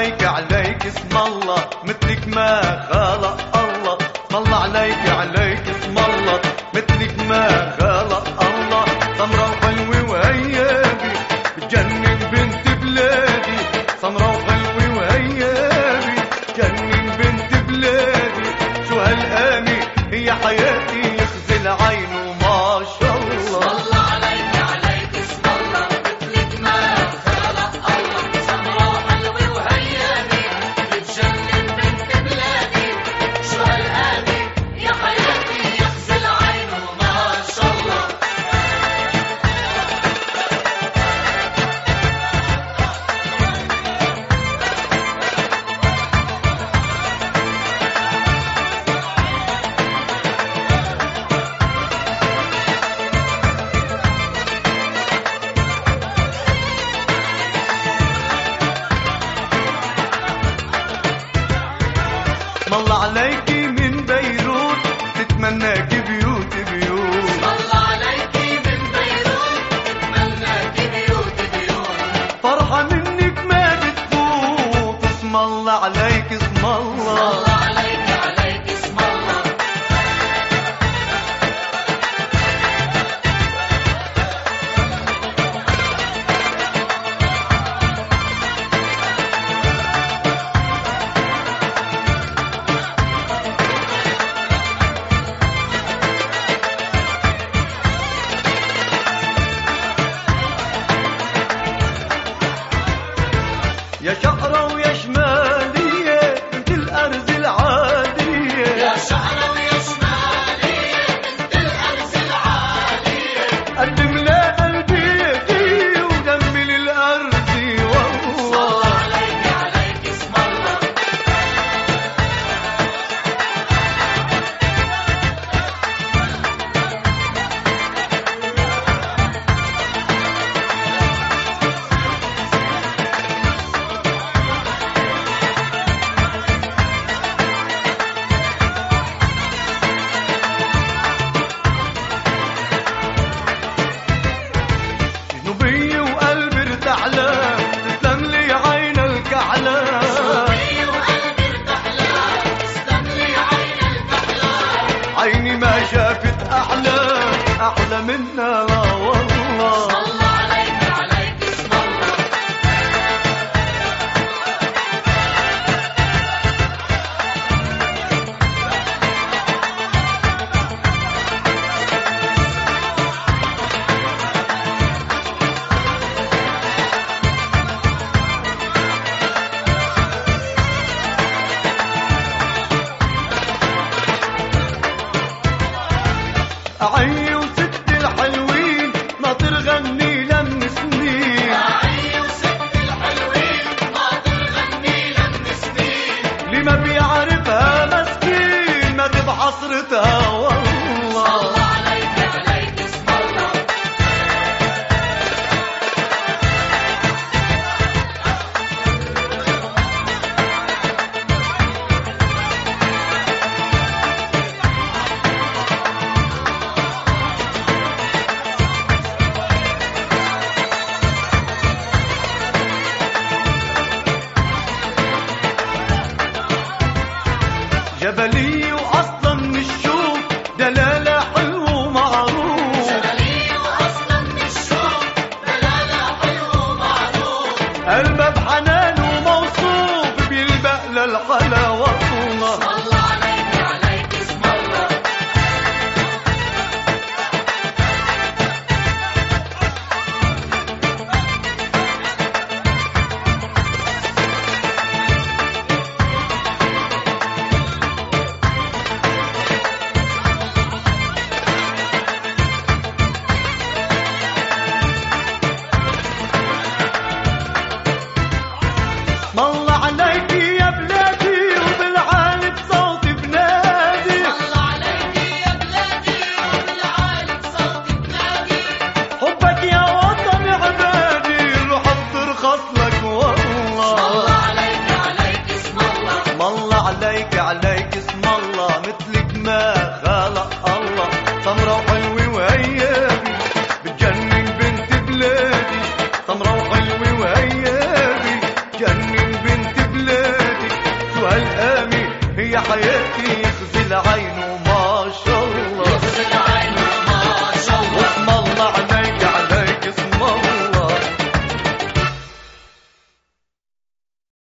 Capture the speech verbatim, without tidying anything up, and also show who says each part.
Speaker 1: عليك عليك اسم الله مثلك ما خلق الله. اسم الله عليك عليك اسم الله مثلك ما خلق الله. سمرة وحلوة وهيابي بتجنن بنت بلادي. سمرة وحلوة وهيابي بتجنن بنت بلادي. شو هالقامي هي حياتي يخزي العين وما شاء الله. الله عليكي من بيروت تتمناكي بيوت بيوت.
Speaker 2: الله عليكي من بيروت تتمناكي بيوت بيوت.
Speaker 1: فرحة منك ما بتفوت. اسم الله عليك اسم الله.
Speaker 2: الله عليك عليك اسم الله.
Speaker 1: يا شقرة ويا شمالية بنت الأرز العادية.
Speaker 2: يا شقرة ويا شمالية بنت الأرز العالية.
Speaker 1: قدم لا قلبي يدي ودمي للأرض والله.
Speaker 2: الله عليك عليك اسم الله.
Speaker 1: نبي وقلبي ارتحلى تسلم لي عين الكحلى.
Speaker 2: نبي وقلبي ارتحلى تسلم لي عين الكحلى.
Speaker 1: عيني ما شافت أحلى أحلى منها لا والله.
Speaker 2: الله عليك عليك اسم الله.
Speaker 1: أعي وست الحلوين ناطر غني لم سنين.
Speaker 2: أعي وست الحلوين ناطر غني لم سنين.
Speaker 1: اللي ما بيعرفها مسكين ما بحصرتها والله.
Speaker 2: الله عليك عليك اسم الله.
Speaker 1: جبلي وأصلا من الشوق دلالة حلو ومعروف.
Speaker 2: جبلي وأصلا من الشوق دلالة حلو ومعروف.
Speaker 1: قلبه بحنان وموصوف بيلبق للحلا والله.
Speaker 2: الله عليك عليك اسم الله.
Speaker 1: الله عليك يا بلادي وبالعالي بصوت بنادي.
Speaker 2: الله عليك يا بلادي وبالعالي بصوت بنادي.
Speaker 1: حبك يا وطن عبادي روح بترخص لك والله.
Speaker 2: الله عليك عليك اسم الله.
Speaker 1: الله عليك عليك